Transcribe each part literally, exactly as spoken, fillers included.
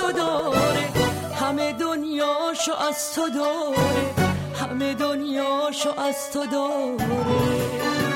تو داره، همه دنیاشو از تو داره، همه دنیاشو از تو داره.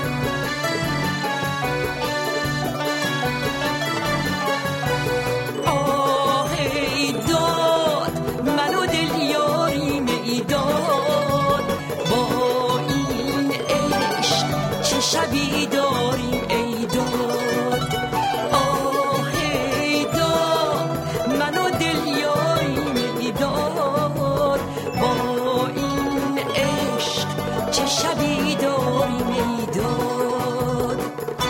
شبی داریم ای داد، آه ای داد منو دل یاریم ای داد، با این عشق چه شبی داریم ای داد.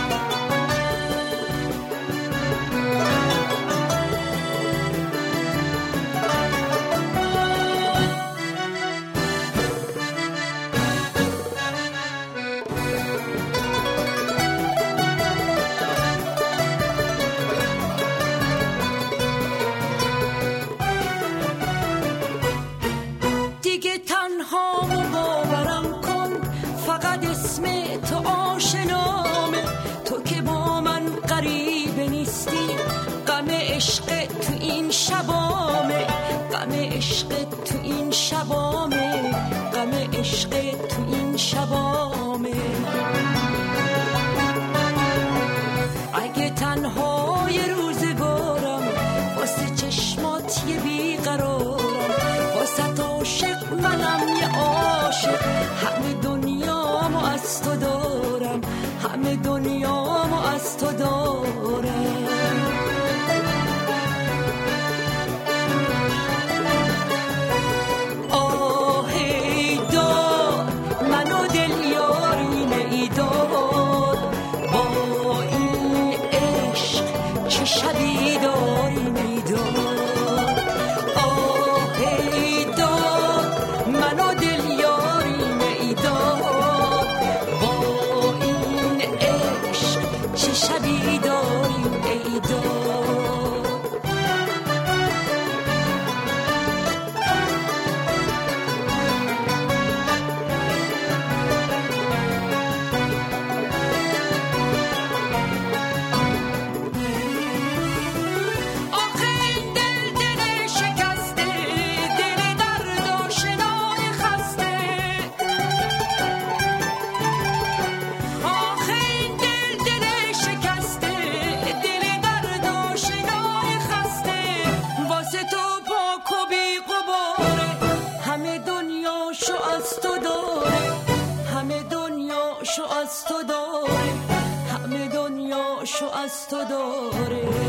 عشق تو این شبامه، غم عشق تو این شبامه، غم عشق تو این شبامه. اگه تنهای روزگارم واسه چشمات یه بیقرارم، واسه تو عاشق منم یه عاشق، همه دنیامو از تو دارم، همه دنیامو از تو دارم. شبی داریم ای داد، آه ای داد منو دل یاریم ای داد، با این عشق چه شبی داریم ای داد. از تو داره، همه دنیاشو از تو داره.